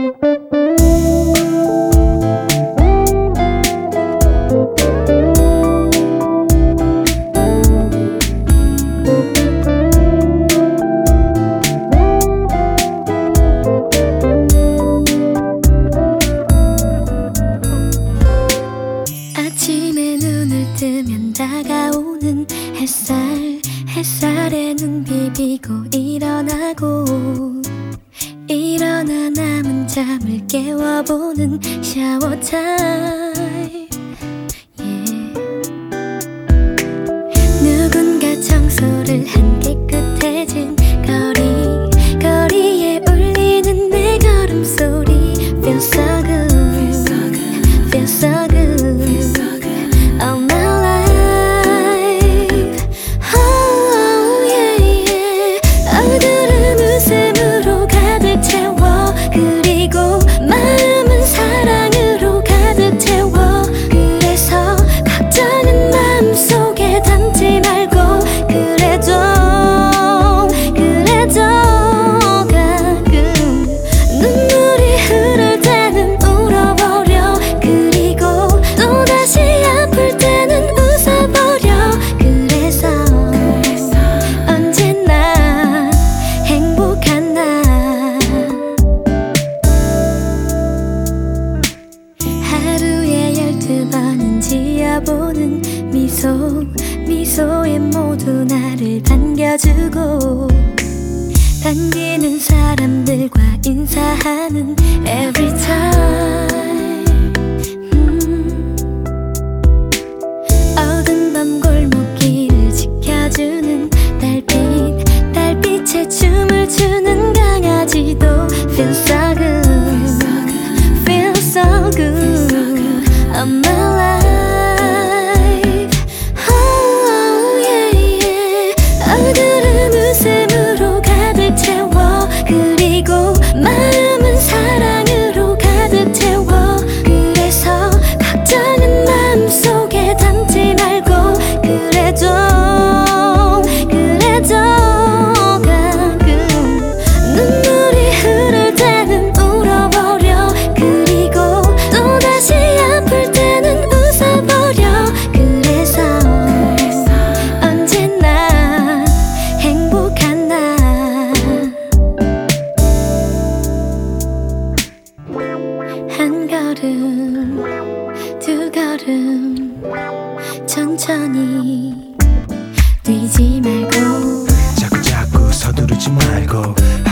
아침에 눈을 뜨면 다가오는 햇살에 눈 비비고 일어나고 일어나 남은 잠을 깨워보는 샤워 타임. 누군가 청소를 한 깨끗해진 거리에 울리는 내 걸음소리. Feels so good, feels so good, all my life. Oh yeah yeah. 얼굴은 웃음으로 가득 채워. 그리고 마음은 사랑으로 가득 채워. 그래서 걱정은 마음속에 담지 말고 그래도 가끔 눈물이 흐를 때는 울어버려. 그리고 또다시 아플 때는 웃어버려. 그래서 언제나 행복한 나. 하루에 12번은 지어보는 미소에 모두 나를 반겨주고 반기는 사람들과 인사하는 every time. 어두운 밤 골목길을 지켜주는 달빛에 춤을 추는 강아지도 feel so good, feel so good, all my life. Oh yeah yeah. 얼굴은 웃음으로 가득 채워. 그리고 마음은 사랑으로 가득 채워. 그래서 걱정은 마음속에 담지 말고 그래도 가끔 눈물이 흐를 때는 울어버려. 그리고 또다시 아플 때는 웃어버려. 그래서 언제나 행복한 나. 한 걸음 두 걸음 천천히 뛰지 말고 자꾸 서두르지 말고